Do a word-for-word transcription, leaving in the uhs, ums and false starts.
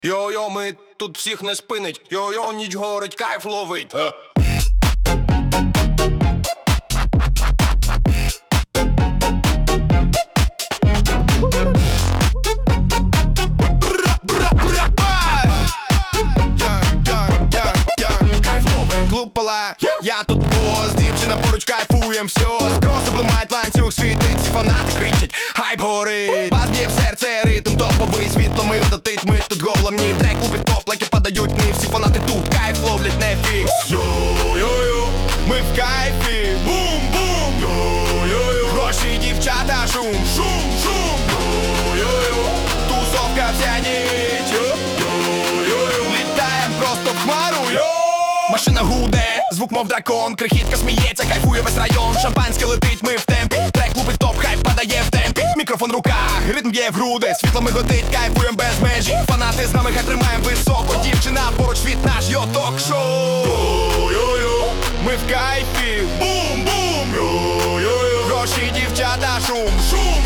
Йо-йо, ми тут всіх не спинить. Йо-йо, ніч горить, кайф ловить. Клуб пала, я тут бос, дівчина поруч кайфуєм, все. Скоро блимають ланцюг, світить, фанати кричать, хайп горить. Бас б'є в серце, ритм топовий, світло ми летить, ми тут головні. Трек лупить топ, лайки падають, не всі фанати тут, кайф ловлять, не фікс. Йо-йо-йо, ми в кайфі, бум-бум. Йо-йо-йо, гроші, дівчата, шум, шум, шум. Йо-йо-йо, тусовка вся ніч. Йо-йо-йо, літаєм просто в хмару, йо. Машина гуде, звук мов дракон, крихітка сміється, кайфує весь район. Шампанське летить, ми в темпі, трек лупить топ, хайп падає в темпі. Мікрофон в руках, ритм б'є в груди, світло ми готить, кайфуєм без межі. Фанати з нами, хай тримаєм високо. Дівчина поруч, світ наш, йо, ток-шоу. Йо-йо, ми в кайфі, бум-бум. Йо-йо, гроші, дівчата, шум, шум.